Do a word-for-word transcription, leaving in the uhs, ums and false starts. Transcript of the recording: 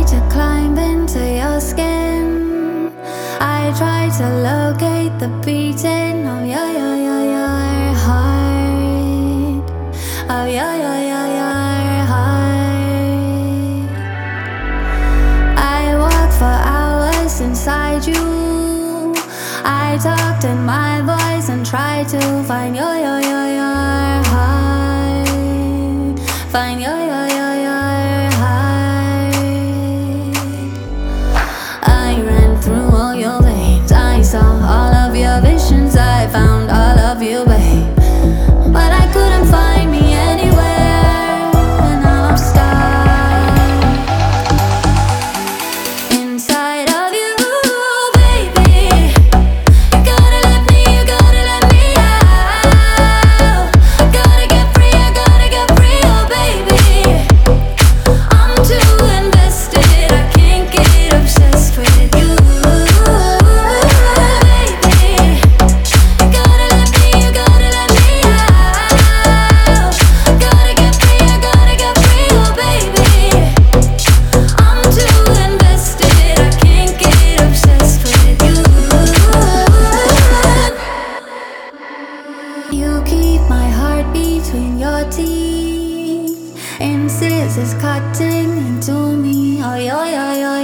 to climb into your skin. I try to locate the beating of your, your, your, your heart. Of your, your, your, your heart. I walk for hours inside you. I talked in my voice and tried to find your, your, your, your heart. Find your, your, your, your heart. I ran through all your veins. I saw all of your visions. I found all of you, babe. But I couldn't find me anywhere. And now I'm stuck inside of you, baby. You gotta let me, you gotta let me out. I gotta get free, I gotta get free, oh baby. I'm too invested, I can't get obsessed with you, baby. You gotta let me, you gotta let me out. I gotta get free, I gotta get free, oh baby. I'm too invested, I can't get obsessed with you. You keep my heart between your teeth, and scissors cutting into me. Oh, yo, yo, yo,